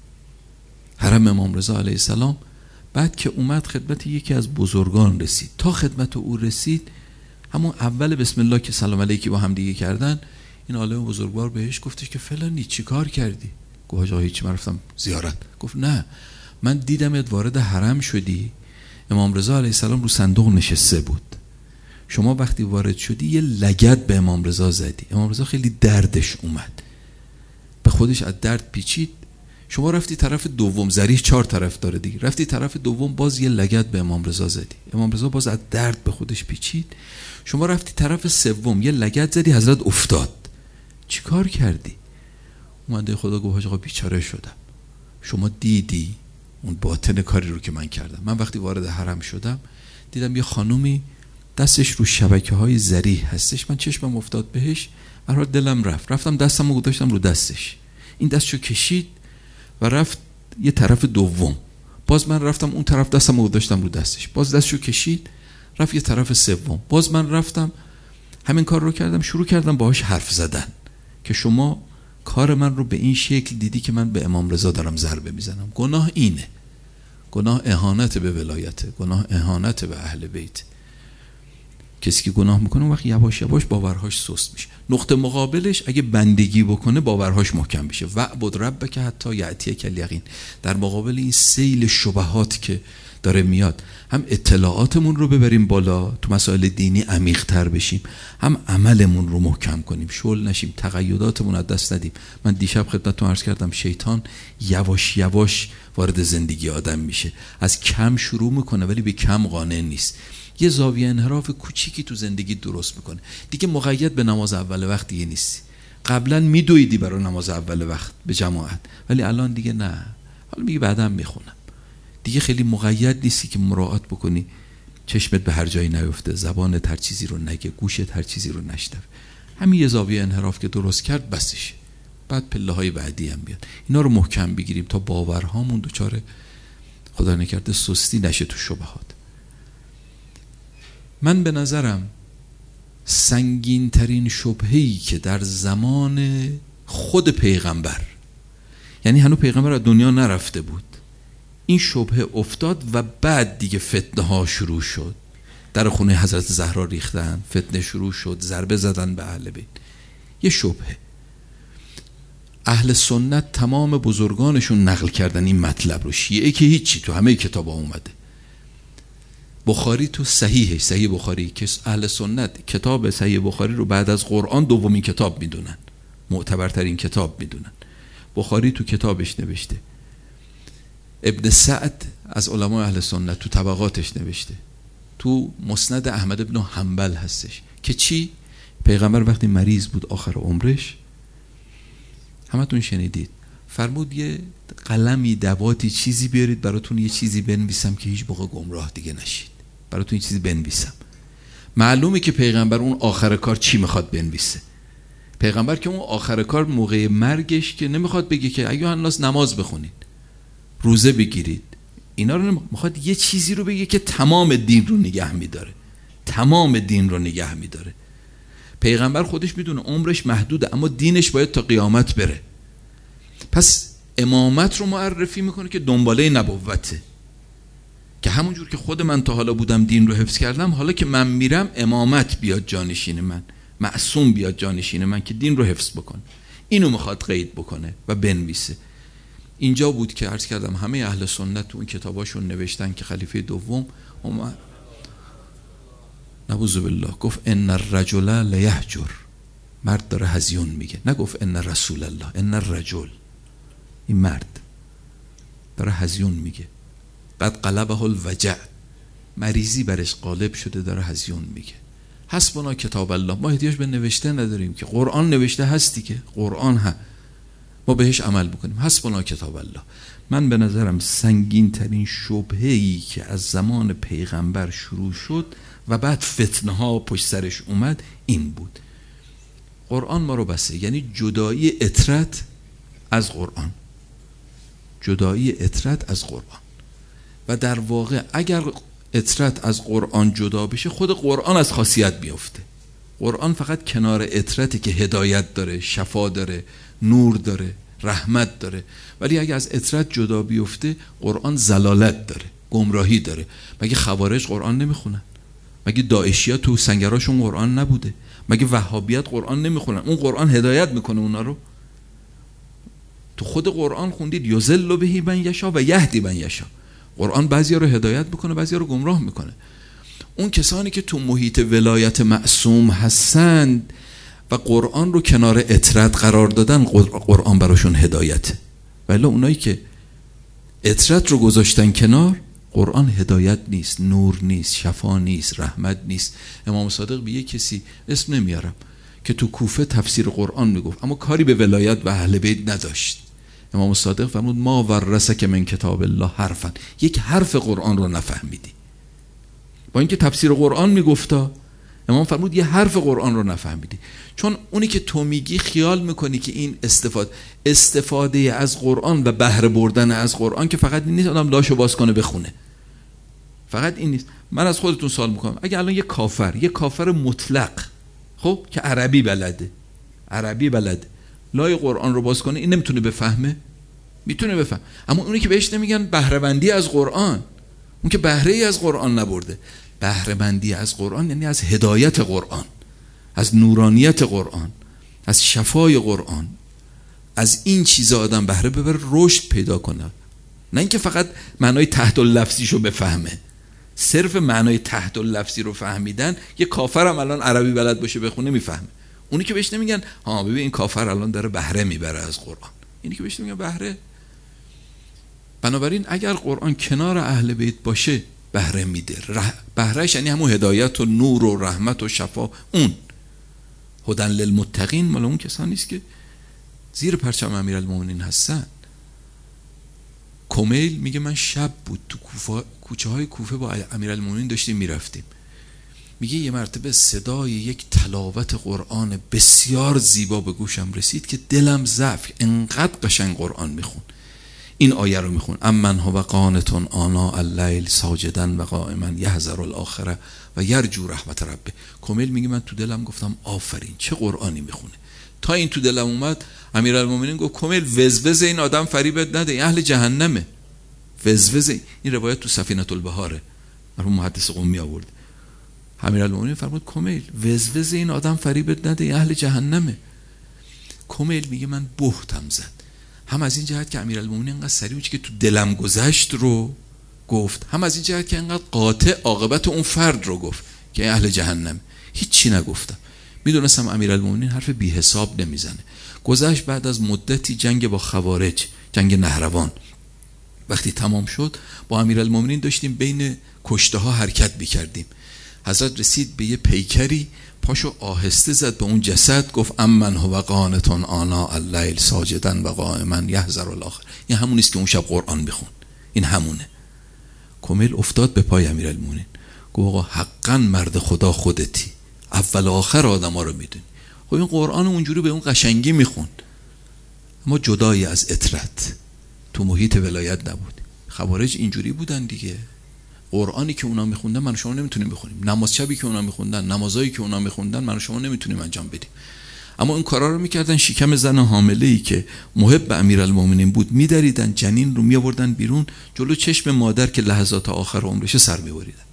حرم امام رضا علیه السلام، بعد که اومد خدمت یکی از بزرگان رسید، تا خدمت او رسید همون اول بسم الله که سلام علیکی با هم دیگه کردن، این عالم بزرگوار بهش گفتش که فلانی چی کار کردی؟ گفت آقا هیچ، من رفتم زیارت. گفت نه، من دیدمت وارد حرم شدی، امام رضا علیه السلام رو صندوق نشسته بود، شما وقتی وارد شدی یه لگد به امام رضا زدی، امام رضا خیلی دردش اومد، به خودش از درد پیچید، شما رفتی طرف دوم، ذریح چهار طرف داره دیگه، رفتی طرف دوم باز یه لگد به امام رضا زدی، امام رضا باز از درد به خودش پیچید، شما رفتی طرف سوم یه لگد زدی، حضرت افتاد. چی کار کردی؟ اومده خدا گفت آقا بیچاره شدم، شما دیدی اون باطن کاری رو که من کردم؟ من وقتی وارد حرم شدم دیدم یه خانومی دستش رو شبکه های ذریح هستش، من چشمم افتاد بهش، برای دلم رفت، رفتم دستم رو گذاشتم رو دستش، این دستشو کشید و رفت یه طرف دوم، باز من رفتم اون طرف دستم رو گذاشتم رو دستش، باز دستشو کشید رفت یه طرف سوم، باز من رفتم همین کار رو کردم، شروع کردم باهاش حرف زدن که شما کار من رو به این شکل دیدی که من به امام رضا دارم ضربه میزنم. گناه اینه، گناه اهانت به ولایته، گناه اهانت به اهل بیت. کسی که گناه میکنه وقت یواش یواش باورهاش سست میشه. نقطه مقابلش اگه بندگی بکنه باورهاش محکم بشه. وعبد ربک حتی یأتیک الیقین. در مقابل این سیل شبهات که داره میاد، هم اطلاعاتمون رو ببریم بالا، تو مسائل دینی عمیق تر بشیم، هم عملمون رو محکم کنیم، شل نشیم، تقیداتمون از دست ندیم. من دیشب خدمتتون عرض کردم شیطان یواش یواش وارد زندگی آدم میشه، از کم شروع میکنه ولی به کم قانع نیست، یه زاویه انحراف کوچیکی تو زندگی درست میکنه. دیگه مقید به نماز اول وقت دیگه نیستی. قبلا میدویدی برای نماز اول وقت به جماعت، ولی الان دیگه نه، حالا میگی بعدم میخونم. دیگه خیلی مقید نیستی که مراعات بکنی چشمت به هر جایی نیفته، زبانت هر چیزی رو نگه، گوشت هر چیزی رو نشنوه. همین یه زاویه انحراف که درست کرد بسشه، بعد پله های بعدی هم بیاد. اینا رو محکم بگیریم تا باورهامون دچار خدا نکرده سستی نشه تو شبهات. من به نظرم سنگین ترین شبهه‌ای که در زمان خود پیغمبر، یعنی هنوز پیغمبر از دنیا نرفته بود، این شبهه افتاد و بعد دیگه فتنه ها شروع شد. در خونه حضرت زهرا ریختن، فتنه شروع شد، ضربه زدن به اهل بیت. یه شبهه. اهل سنت تمام بزرگانشون نقل کردن این مطلب رو. شیعه که هیچی، تو همه کتاب ها اومده. بخاری تو صحیحش، صحیح بخاری که اهل سنت کتاب صحیح بخاری رو بعد از قرآن دومین کتاب میدونن، معتبرترین کتاب میدونن. بخاری تو کتابش نوشته، ابن سعد از علمای اهل سنت تو طبقاتش نوشته، تو مسند احمد ابن حنبل هستش که چی؟ پیغمبر وقتی مریض بود آخر عمرش، همتون شنیدید، فرمود یه قلمی، دواتی، چیزی بیارید براتون یه چیزی بنویسم که هیچ موقع گمراه دیگه نشید، براتون یه چیزی بنویسم. معلومه که پیغمبر اون آخر کار چی میخواد بنویسه. پیغمبر که اون آخر کار موقع مرگش که نمیخواد بگه که ایها الناس نماز بخونید، روزه بگیرید، اینا رو میخواد یه چیزی رو بگه که تمام دین رو نگه میداره، تمام دین رو نگه میداره. پیغمبر خودش میدونه عمرش محدوده، اما دینش باید تا قیامت بره. پس امامت رو معرفی میکنه که دنباله نبوته، که همونجور که خود من تا حالا بودم دین رو حفظ کردم، حالا که من میرم امامت بیاد جانشین من، معصوم بیاد جانشین من که دین رو حفظ بکنه. اینو میخواد قید بکنه و بنویسه. اینجا بود که عرض کردم همه اهل سنت تو اون کتاباشون نوشتن که خلیفه دوم اومد نعوذ بالله گفت ان الرجل لیهجر، مرد داره هزیون میگه، نگفت ان رسول الله، ان الرجل، این مرد داره هزیون میگه. قد قلبه الوجع، مریضی برش غالب شده، داره هزیون میگه. حسبنا کتاب الله، ما احتیاج به نوشته نداریم که، قرآن نوشته هستی که، قرآن ها ما بهش عمل بکنیم. حسبنا کتاب الله. من به نظرم سنگین ترین شبهه‌ای که از زمان پیغمبر شروع شد و بعد فتنه ها پشت سرش اومد این بود. قرآن ما رو بسه، یعنی جدایی اطرت از قرآن، جدایی اطرت از قرآن. و در واقع اگر اطرت از قرآن جدا بشه، خود قرآن از خاصیت بیفته. قرآن فقط کنار اطرته که هدایت داره، شفا داره، نور داره، رحمت داره. ولی اگر از اطرت جدا بیفته، قرآن ضلالت داره، گمراهی داره. مگه خوارج قرآن نمیخونن؟ مگه داعشی‌ها تو سنگراشون قرآن نبوده؟ مگه وهابیت قرآن نمیخونن؟ اون قرآن هدایت میکنه اونا رو. تو خود قرآن خوندید یضل به من یشاء و یهدی من یشاء. قرآن بعضیا رو هدایت میکنه، بعضیا رو گمراه میکنه. اون کسانی که تو محیط ولایت معصوم هستند و قرآن رو کنار اطرت قرار دادن، قرآن براشون هدایته. ولی اونایی که اطرت رو گذاشتن کنار، قرآن هدایت نیست، نور نیست، شفا نیست، رحمت نیست. امام صادق به یک کسی اسم نمیارم که تو کوفه تفسیر قرآن میگفت، اما کاری به ولایت و اهل بیت نداشت. امام صادق فرمود ما ورثک من کتاب الله حرفا، یک حرف قرآن رو نفهمیدی. با اینکه تفسیر قرآن میگفتا، امام فرمود یه حرف قرآن رو نفهمیدی. چون اونی که تو میگی خیال میکنی که این استفاده استفاده از قرآن و بهره بردن از قرآن که فقط این نیست آدم لاشو باز کنه بخونه، فقط این نیست. من از خودتون سوال میکنم، اگه الان یه کافر، یه کافر مطلق، خب که عربی بلده، عربی بلده، لای قرآن رو باز کنه، این نمیتونه بفهمه؟ میتونه بفهم. اما اونی که بهش نمیگن بهره بندی از قرآن، اون که بهره ای از قرآن نبرده. بهره بندی از قرآن یعنی از هدایت قرآن، از نورانیت قرآن، از شفای قرآن، از این چیزا آدم بهره ببره، رشد پیدا کنه. نه اینکه فقط معنای تحت اللفظیشو بفهمه. صرف معنای تحت اللفظی رو فهمیدن، یه کافر هم الان عربی بلد باشه بخونه میفهمه. اونی که بهش نمیگن ها ببین این کافر الان داره بهره میبره از قرآن، اینی که بهش نمیگن بهره. بنابراین اگر قرآن کنار اهل بیت باشه بهره میده. بهرهش یعنی همون هدایت و نور و رحمت و شفا. اون هدن للمتقین مال اون کسانی نیست که زیر پرچم امیرالمومنین هستن. کمیل میگه من شب بود تو کوفه، کوچه های کوفه با امیرالمومنین داشتیم میرفتیم. میگه یه مرتبه صدای یک تلاوت قرآن بسیار زیبا به گوشم رسید که دلم ضعف، انقدر قشنگ قرآن میخون. این آیه رو میخون امن هو قانتون آناء اللیل ساجدا و قائما یحذر الاخره و یرجو رحمت ربه. کمیل میگه من تو دلم گفتم آفرین چه قرآنی میخونه. تا این تو دلم اومد امیرالمومنین گفت کمیل وزوز این آدم فریبت نده، این اهل جهنمه. وزوز این روایت تو سفینه البحاره مرحوم محدث قمی آورد. امیرالمومنین فرمود کمیل وزوز این آدم فریبت نده، این اهل جهنمه. کمیل میگه من بهتم زد، هم از این جهت که امیرالمومنین انقدر سریع اون چیزی که تو دلم گذشت رو گفت، هم از این جهت که انقدر قاطع عاقبت اون فرد رو گفت که اهل جهنم. هیچ چی نگفتم، میدونستم امیرالمومنین حرف بی حساب نمیزنه. گذشت بعد از مدتی جنگ با خوارج، جنگ نهروان، وقتی تمام شد با امیرالمومنین داشتیم بین کشته ها حرکت میکردیم. حضرت رسید به یه پیکری، پاشو آهسته زد به اون جسد، گفت امن هو قانتون آناء اللیل ساجدا و قائما یحذر الاخره. این همون است که اون شب قرآن میخوند، این همونه. کمیل افتاد به پای امیرالمومنین گفت آقا حقا مرد خدا خودتی، اول و آخر آدما رو میدونی. خب این قرآن اونجوری به اون قشنگی میخوند، اما جدای از اطرت تو محیط ولایت نبود. خوارج اینجوری بودن دیگه. قرآنی که اونا میخوندن من و شما نمیتونیم بخونیم، نماز شبی که اونا میخوندن، نمازایی که اونا میخوندن من و شما نمیتونیم انجام بدیم. اما این کارا رو میکردن، شکم زن حامله‌ای که محب امیرالمومنین بود میدریدن، جنین رو میآوردن بیرون، جلو چشم مادر که لحظات آخر عمرشه سر میبریدن.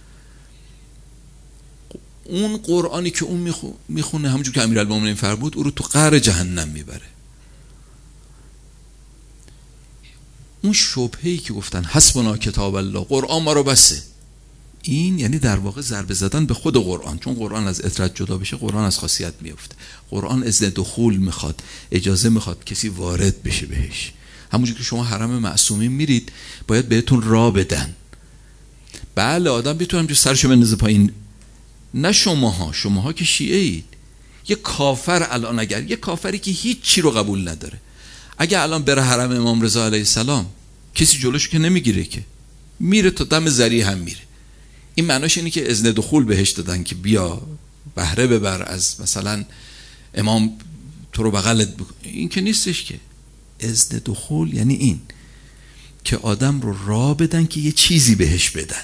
اون قرآنی که اون میخونه همونجور که امیرالمومنین فرمود او رو تو قعر جهنم میبره. اون شبهه‌ای که گفتن حسبنا کتاب الله، قرآن ما رو بسه، این یعنی در واقع ضربه زدن به خود قرآن. چون قرآن از اطرت جدا بشه قرآن از خاصیت میفته. قرآن اذن دخول میخواد، اجازه میخواد کسی وارد بشه بهش. همونجور که شما حرم معصومین میرید باید بهتون راه بدن. بله آدم بیتون همجور سرشو بندازه پایین، نه شماها، شماها که شیعه اید. یه کافر الان، اگر یه کافری که هیچ چی رو قبول نداره اگه الان بره حرم امام رضا علیه السلام، کسی جلوشو که نمیگیره که، میره تا دم ذریع هم میره. این معناش اینه که اذن دخول بهش دادن که بیا بهره ببر از مثلا امام تو رو بغلت بکن. این که نیستش که. اذن دخول یعنی این که آدم رو راه بدن که یه چیزی بهش بدن،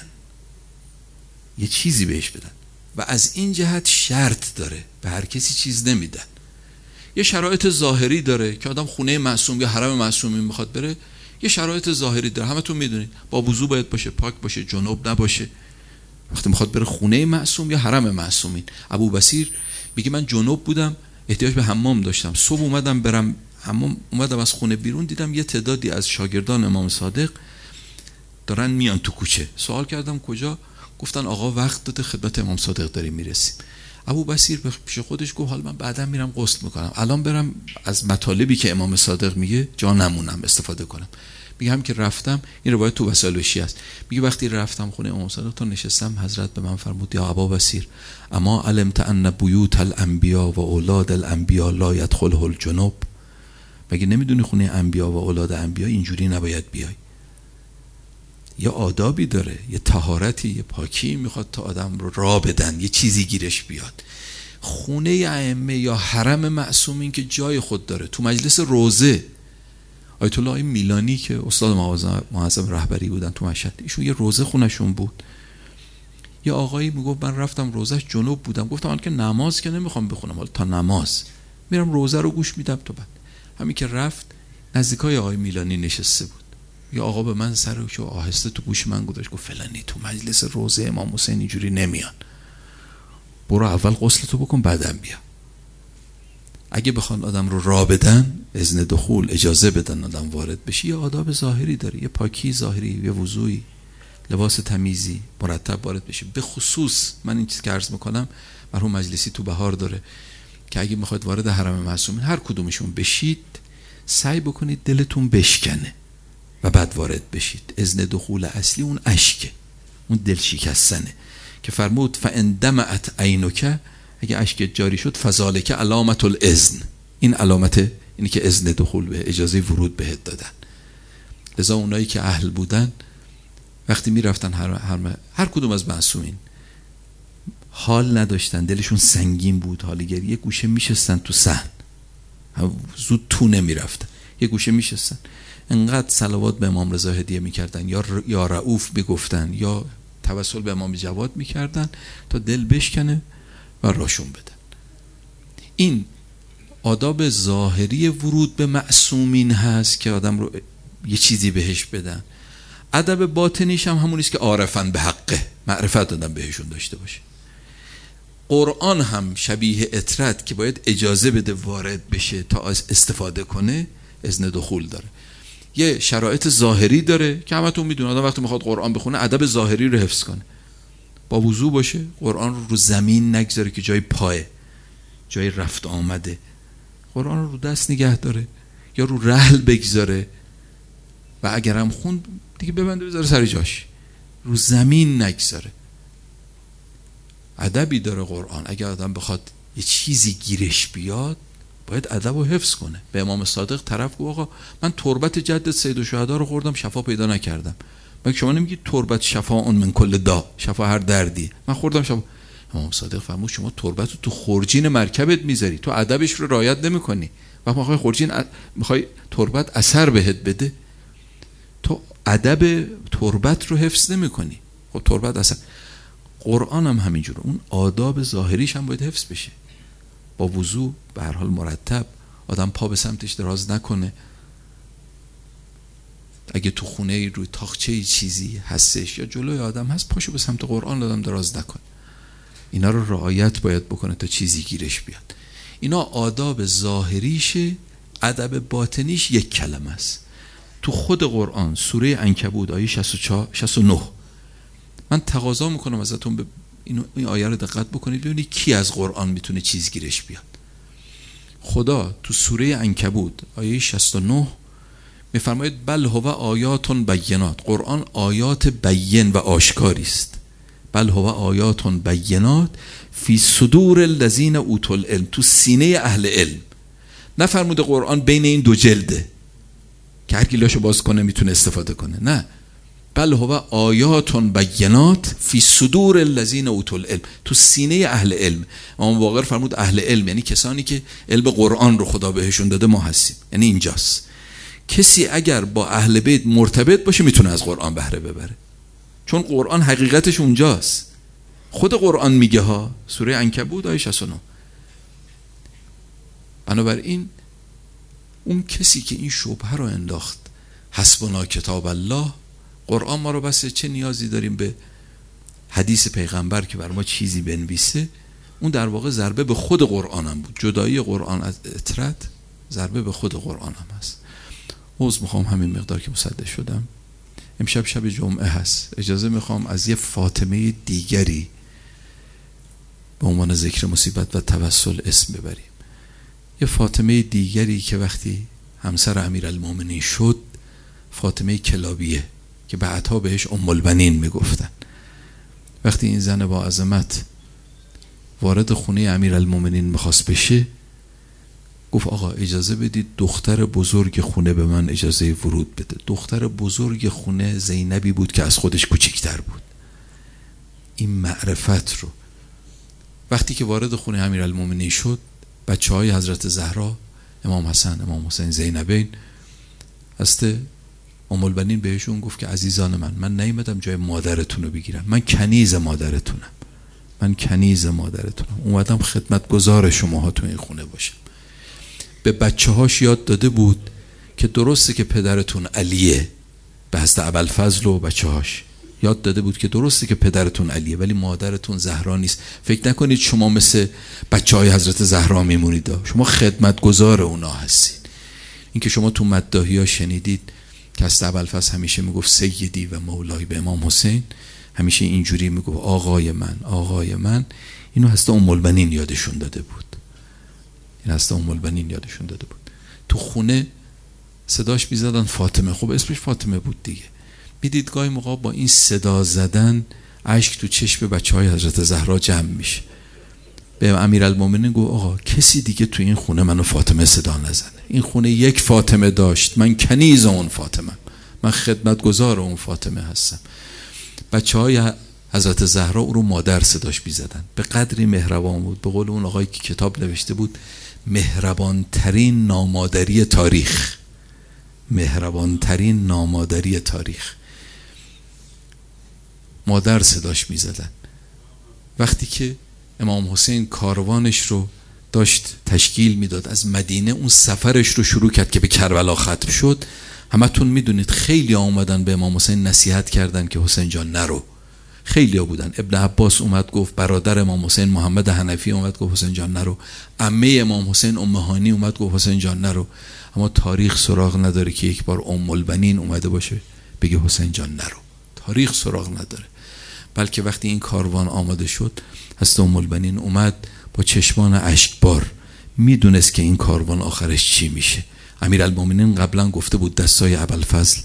یه چیزی بهش بدن و از این جهت شرط داره، به هر کسی چیز نمیدن. یه شرایط ظاهری داره که آدم خونه معصوم یا حرم معصومین میخواد بره، یه شرایط ظاهری داره، همتون میدونید، با وضو باید باشه، پاک باشه، جنوب نباشه وقتی میخواد بره خونه معصوم یا حرم معصومین. ابو بصیر میگه من جنوب بودم، احتیاج به حمام داشتم، صبح اومدم برم حمام، اومدم از خونه بیرون دیدم یه تعدادی از شاگردان امام صادق دارن میان تو کوچه. سوال کردم کجا؟ گفتن آقا وقت داده خدمت امام صادق داریم میرسیم. ابو بصیر پیش خودش گفت حالا من بعدا میرم غسل میکنم، الان برم از مطالبی که امام صادق میگه جا نمونم استفاده کنم. میگم که رفتم، این روایت تو وسائل وشی است، میگه وقتی رفتم خونه امام صادق تا نشستم حضرت به من فرمود یا ابا بصیر اما علمت ان بیوت الانبیا و اولاد الانبیا لا يدخله الجنوب؟ مگه نمیدونی خونه انبیا و اولاد انبیا اینجوری نباید بیای؟ یه آدابی داره، یه طهارتی، یه پاکی میخواد تا آدم رو راه بدن، یه چیزی گیرش بیاد. خونه ائمه یا حرم معصومین که جای خود داره. تو مجلس روزه آیت الله میلانی که استاد معظم رهبری بودن تو مشهد، ایشون یه روزه خونشون بود. یه آقایی میگفت من رفتم روزش جنوب بودم، گفتم من که نماز که نمیخوام بخونم، حالا تا نماز میرم روزه رو گوش میدم. تو بعد همین که رفت نزدیکای آقای میلانی نشسته بود، یا آقا به من سرشو آهسته تو گوش من گذاشت، گفت فلانی تو مجلس روزه امام حسین اینجوری نمیان، برو اول غسل تو بکن بعدم بیا. اگه بخوان آدم رو راه بدن، اذن دخول، اجازه بدن آدم وارد بشه، یه آداب ظاهری داره، یه پاکی ظاهری، یه وضوئی، لباس تمیزی، مرتب وارد بشه. به خصوص من این چیز که عرض میکنم مرحوم مجلسی تو بهار داره که اگه میخواید وارد حرم معصومین هر کدومشون بشید سعی بکنید دلتون بشکنه و بعد وارد بشید. اذن دخول اصلی اون اشکه، اون دل شکستنه که فرمود فاندمعت عینک، اگه اشک جاری شد فذالک علامت الاذن، این علامت اینی که اذن دخول به اجازه ورود بهت دادن. لذا اونایی که اهل بودن وقتی میرفتن هر, هر, هر کدوم از معصومین حال نداشتن، دلشون سنگین بود، حال گریه، گوشه میشستن تو صحن، زود تو نمیرفتن، یه گوشه میشستن انقدر صلوات به امام رضا هدیه میکردن یا ر... یا رؤوف میگفتن یا توسل به امام جواد میکردن تا دل بشکنه و راشون بدن. این آداب ظاهری ورود به معصومین هست که آدم رو یه چیزی بهش بدن. ادب باطنیش هم همونیست که عارفن به حقه، معرفت دادن بهشون داشته باشه. قرآن هم شبیه اطرت که باید اجازه بده وارد بشه تا استفاده کنه، اذن دخول داره. یه شرایط ظاهری داره که همتون میدونن آدم وقتی میخواد قرآن بخونه ادب ظاهری رو حفظ کنه، با وضو باشه، قرآن رو رو زمین نگذاره که جای پایه، جای رفت آمده، قرآن رو رو دست نگه داره یا رو رحل بگذاره و اگرم خون دیگه ببنده بذاره سر جاش، رو زمین نگذاره. ادبی داره قرآن. اگر آدم بخواد یه چیزی گیرش بیاد باید ادب رو حفظ کنه. به امام صادق طرف گفت آقا من تربت جدت سید الشهدا رو خوردم شفا پیدا نکردم. مگه شما نمیگید تربت شفا اون من کل دا، شفا هر دردی؟ من خوردم شفا. امام صادق فرمود شما تربت رو تو خورجین مرکبت میذاری، تو ادبش رو رعایت نمیکنی. وقتی میخوای خورجین ا... میخوای تربت اثر بهت بده، تو ادب تربت رو حفظ نمیکنی. خب تربت اثر. قرآن هم همینجوره، اون آداب ظاهریش هم باید حفظ بشه. با وضو به هر حال مرتب، آدم پا به سمتش دراز نکنه. اگه تو خونه روی تاقچه چیزی هستش یا جلوی آدم هست، پاشو به سمت قرآن آدم دراز نکنه. اینا رو رعایت باید بکنه تا چیزی گیرش بیاد. اینا آداب ظاهریشه. ادب باطنیش یک کلمه است. تو خود قرآن سوره عنکبوت آیه شصت و چهار شصت و نه، من تقاضا میکنم ازتون به اینو این آیه رو دقت بکنید ببینید کی از قرآن میتونه چیز گیرش بیاد. خدا تو سوره عنکبوت آیه شصت و نه میفرماید بل هو آیات بینات، قرآن آیات بین و آشکاری است. بل هو آیات بینات فی صدور الذین اوتوا العلم، تو سینه اهل علم. نفرموده قرآن بین این دو جلده که هر کی لاشو باز کنه میتونه استفاده کنه، نه. بل هو آیات بینات فی صدور الذین اوتوا العلم، تو سینه اهل علم. امام باقر فرمود اهل علم یعنی کسانی که علم قرآن رو خدا بهشون داده، ما هستیم، یعنی اینجاست. کسی اگر با اهل بیت مرتبط باشه میتونه از قرآن بهره ببره، چون قرآن حقیقتش اونجاست. خود قرآن میگه ها، سوره عنکبوت آیه شصت و نه. بنابراین اون کسی که این شبهه رو انداخت حسبنا کتاب الله، قرآن ما رو بسه، چه نیازی داریم به حدیث پیغمبر که بر ما چیزی بنویسه؟ اون در واقع ضربه به خود قرآن هم بود. جدایی قرآن از اطرت ضربه به خود قرآن هم هست. عذر میخوام همین مقدار که مصدق شدم. امشب شب جمعه هست، اجازه میخوام از یه فاطمه دیگری به عنوان ذکر مصیبت و توسل اسم ببریم. یه فاطمه دیگری که وقتی همسر امیرالمومنین شد، فاطمه کلابیه که بعدها بهش ام البنین میگفتن. وقتی این زن با عظمت وارد خونه امیرالمومنین میخواست بشه، گفت آقا اجازه بدید دختر بزرگ خونه به من اجازه ورود بده. دختر بزرگ خونه زینبی بود که از خودش کوچکتر بود. این معرفت رو وقتی که وارد خونه امیرالمومنین شد، بچه های حضرت زهرا، امام حسن، امام حسین، زینبین، هست ام البنین بهشون گفت که عزیزان من، من نیومدم جای مادرتون رو بگیرم، من کنیز مادرتونم، من کنیز مادرتونم، اومدم خدمتگزار شماها تو این خونه باشم. به بچه هاش یاد داده بود که درسته که پدرتون علیه، به حضرت ابوالفضل و بچه هاش یاد داده بود که درسته که پدرتون علیه ولی مادرتون زهرا نیست. فکر نکنید شما مثل بچه های حضرت زهرا میمونید، شما خدمتگزار اونا هستید. این که شما تو مداحی ها شنیدید که حضرت ابوالفضل همیشه میگفت سیدی و مولای به امام حسین، همیشه اینجوری میگفت آقای من، آقای من، اینو حضرت ام البنین یادشون داده بود. این حضرت ام البنین یادشون داده بود. تو خونه صداش میزدن فاطمه، خب اسمش فاطمه بود دیگه. میدید گاهی موقع با این صدا زدن اشک تو چشم بچه های حضرت زهرا جمع میشه. به امیرالمومنین گفت آقا کسی دیگه تو این خونه منو فاطمه صدا نزنه. این خونه یک فاطمه داشت، من کنیز اون فاطمه، من خدمتگزار اون فاطمه هستم. بچه های حضرت زهرا او رو مادر صداش بیزدن. به قدری مهربان بود، به قول اون آقایی که کتاب نوشته بود، مهربان ترین نامادری تاریخ. مهربانترین نامادری تاریخ. مادر صداش میزدن. وقتی که امام حسین کاروانش رو داشت تشکیل میداد از مدینه، اون سفرش رو شروع کرد که به کربلا ختم شد، همتون میدونید خیلی آمدن به امام حسین نصیحت کردن که حسین جان نرو. خیلی ها بودن. ابن عباس اومد گفت، برادر امام حسین محمد حنفی اومد گفت حسین جان نرو، عمه امام حسین ام هانی اومد گفت حسین جان نرو. اما تاریخ سراغ نداره که یک بار ام البنین اومده باشه بگه حسین جان نرو. تاریخ سراغ نداره. بلکه وقتی این کاروان آماده شد، حضرت ام البنین اومد با چشمان اشکبار، میدونست که این کاروان آخرش چی میشه. امیرالمومنین قبلا گفته بود دستای ابوالفضل،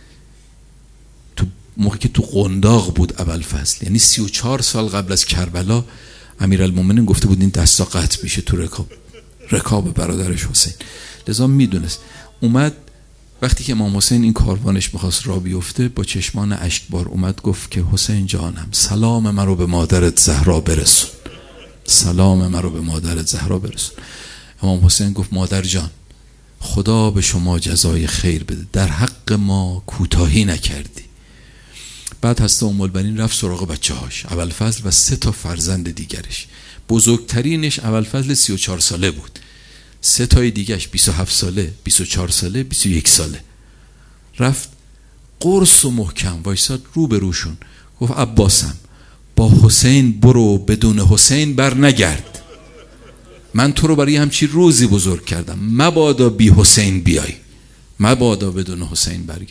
تو موقعی که تو قنداق بود ابوالفضل، یعنی سی و چهار سال قبل از کربلا، امیرالمومنین گفته بود این دستا قطع میشه تو رکاب رکاب برادرش حسین. لذا میدونست. اومد وقتی که امام حسین این کاروانش میخواست را بیفته، با چشمان اشکبار اومد گفت که حسین جانم، سلام من رو به مادرت زهرا برسون، سلام من رو به مادرت زهرا برسون. امام حسین گفت مادر جان، خدا به شما جزای خیر بده، در حق ما کوتاهی نکردی. بعد حضرت ام البنین رفت سراغ بچه هاش، ابوالفضل و سه تا فرزند دیگرش. بزرگترینش ابوالفضل سی و چهار ساله بود، سه تای دیگرش بیست و هفت ساله، بیست و چهار ساله، بیست و یک ساله. رفت قرص و محکم وایساد رو به روشون، گفت عباسم، با حسین برو، بدون حسین بر نگرد. من تو رو برای همچین روزی بزرگ کردم، مبادا بی حسین بیای، مبادا بدون حسین برگردی.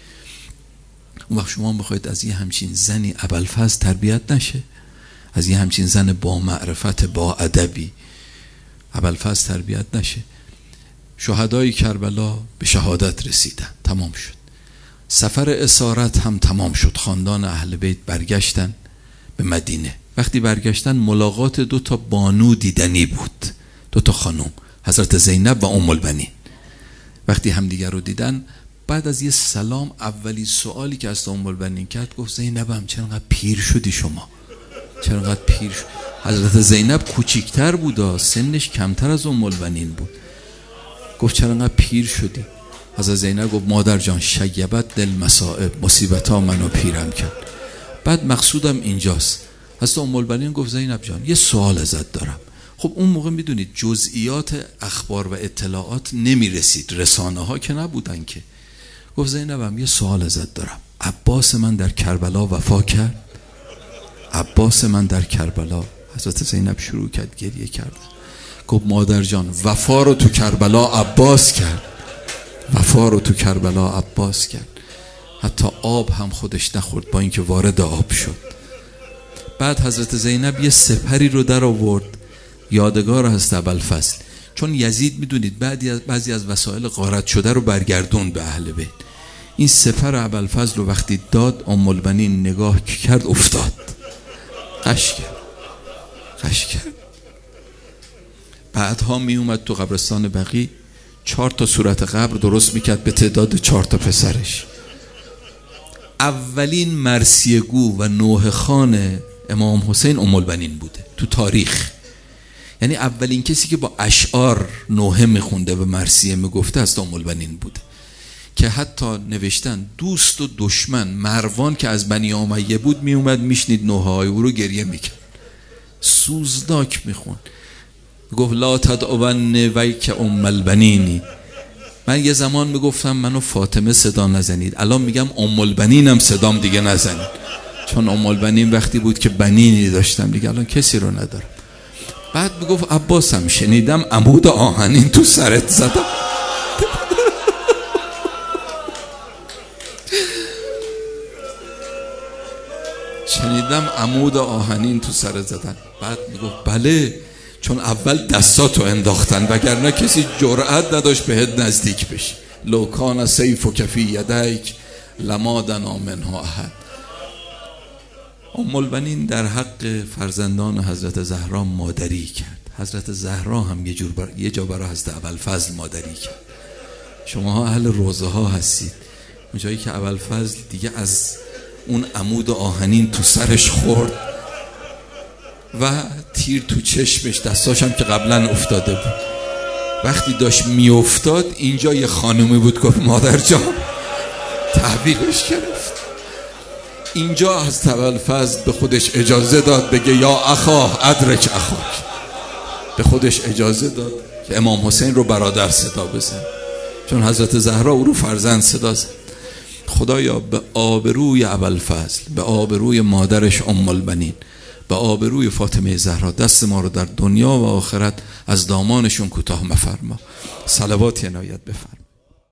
اون وقت شما بخواید از یه همچین زنی ابوالفضل تربیت نشه، از یه همچین زن با معرفت، با ادبی ابوالفضل تربیت نشه. شهدای کربلا به شهادت رسیدن، تمام شد. سفر اسارت هم تمام شد. خاندان اهل بیت برگشتن به مدینه. وقتی برگشتن ملاقات دو تا بانو دیدنی بود، دو تا خانم، حضرت زینب و ام البنین. وقتی همدیگر رو دیدن، بعد از یه سلام، اولی سوالی که از ام البنین کرد، گفت زینبم چرا پیر شدی شما؟ چرا انقدر پیر شد؟ حضرت زینب کوچیکتر بود، سنش کمتر از ام البنین بود. گفت چرا انقدر پیر شدی؟ حضرت زینب گفت مادر جان، شیبت دل مصائب، مصیبت ها منو پیرم کرد. بعد مقصودم اینجاست. حضرت ام البنین گفت زینب جان، یه سوال ازت دارم. خب اون موقع میدونید جزئیات اخبار و اطلاعات نمیرسید، رسانه ها که نبودن که. گفت زینبم یه سوال ازت دارم، عباس من در کربلا وفا کرد؟ عباس من در کربلا. حضرت زینب شروع کرد گریه کردن. گفت مادر جان، وفا رو تو کربلا عباس کرد، وفا رو تو کربلا عباس کرد. حتی آب هم خودش نخورد با اینکه وارد آب شد. بعد حضرت زینب یه سپری رو در آورد، یادگار هست ابوالفضل، چون یزید میدونید بعضی از بعضی از وسایل غارت شده رو برگردون به اهل بیت. این سپر ابوالفضل رو وقتی داد، ام البنین نگاه کرد افتاد، قش کرد، قش کرد. بعدها می اومد تو قبرستان بقیع، چهار تا صورت قبر درست میکرد به تعداد چهار تا پسرش. اولین مرثیه گو و نوحه خوان امام حسین ام البنین بوده تو تاریخ. یعنی اولین کسی که با اشعار نوحه میخونده و مرثیه میگفته است ام البنین بوده، که حتی نوشتن دوست و دشمن مروان که از بنی امیه بود میومد میشنید نوحه های او رو، گریه میکرد، سوزناک میخون. گفت لا تدعون ویک ام البنینی. من یه زمان میگفتم منو فاطمه صدا نزنید، الان میگم ام البنینم صدام دیگه نزنید، چون ام البنین وقتی بود که بنینی داشتم دیگه، الان کسی رو ندارم. بعد میگفت عباسم، شنیدم عمود آهنین تو سرت زدم. شنیدم عمود آهنین تو سرت زدن. بعد میگفت بله، چون اول دستاتو انداختن، وگرنه کسی جرأت نداشت بهت نزدیک بشه. لو کان سیف و کفی یدیک لما دنا منها احد. ام البنین در حق فرزندان حضرت زهرا مادری کرد. حضرت زهرا هم یه جور بر... یه جا برای حضرت ابوالفضل مادری کرد. شماها اهل روضه ها هستید، اون جایی که ابوالفضل دیگه از اون عمود آهنین تو سرش خورد و تیر تو چشمش، دستاشم که قبلا افتاده بود. وقتی داشت میافتاد اینجا یه خانومی بود گفت مادر جان، تحویلش گرفت. اینجا از ابوالفضل به خودش اجازه داد بگه یا اخا ادرک اخاک، به خودش اجازه داد که امام حسین رو برادر صدا بزن، چون حضرت زهرا او رو فرزند صدا زد. خدایا به آبروی ابوالفضل، به آبروی مادرش ام البنین، به آبروی فاطمه زهرا دست ما رو در دنیا و آخرت از دامانشون کوتاه مفرما. صلوات عنایت بفرما.